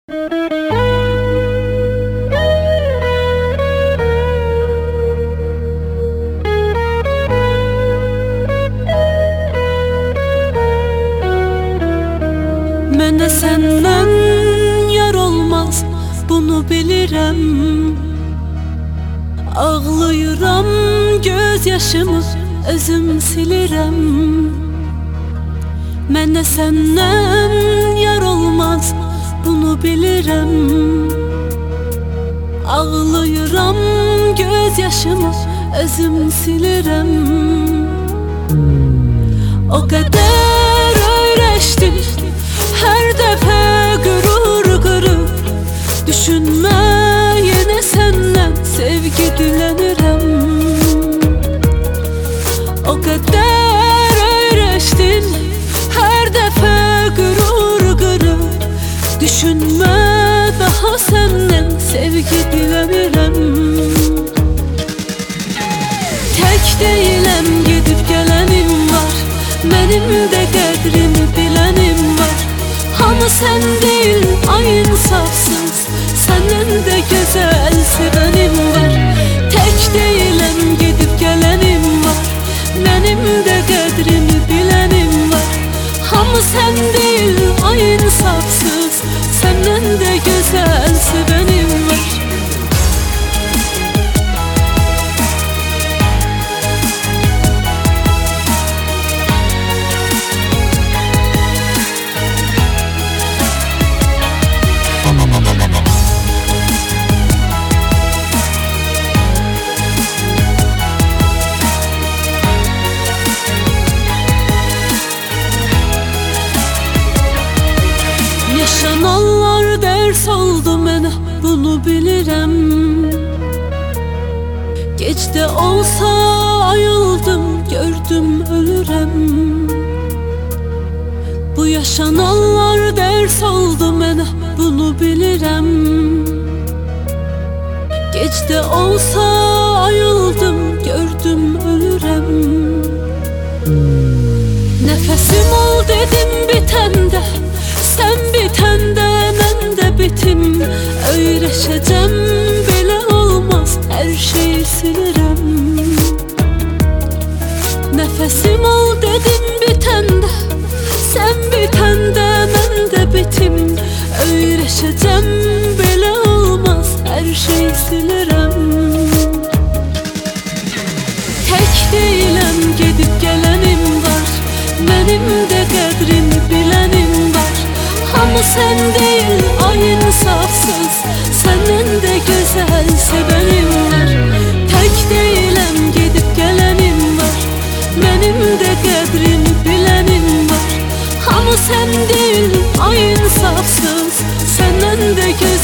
Mənə səndən yar olmaz, bunu bilirəm. Ağlayıram, göz yaşımı özüm silirəm. Mənə səndən yar olmaz, bunu bilirəm. Ağlayıram, göz yaşımı özüm silirəm. O qədər öyrəşdim, hər dəfə qürur qırıb. Düşünmə, yenə səndən sevgi dilənirəm. O qədər öyrəşdim, hər dəfə qürur qırıb. Düşünmə, daha səndən sevgi dilənirəm. Tək deyiləm, gedib gələnim var. Mənim də qədrimi bilənim var. Hamı sən deyil, ay insafsız, səndən də gözəl sevənim var. Tək deyiləm, gedib gələnim var. Mənim də qədrimi bilənim var. Hamı sən deyil, ay insafsız, səndən də gözəl sevənim var. Yaşananlar dərs oldu mənə, bunu bilirəm. Gec də olsa ayıldım, gördüm ölürəm. Bu yaşananlar dərs oldu mənə, bunu bilirəm. Gec də olsa ayıldım, gördüm ölürəm. Nəfəsim ol dedim bitəndə, sən bitəndə mən də bitim. Öyrəşəcəm, belə olmaz, hər şeyi silirəm. Nəfəsim ol dedim bitəndə, sən bitəndə mən də bitim. Öyrəşəcəm, belə olmaz, hər şeyi silirəm. Tək deyiləm, gedib gələnim var. Mənim də qədrimi bilənim var. Hamı sən deyil, ay insafsız, səndən də gözəl sevənim var. Tək deyiləm, gedib gələnim var. Mənim də qədrimi bilənim var. Hamı sən deyil, ay insafsız, səndən də gözəl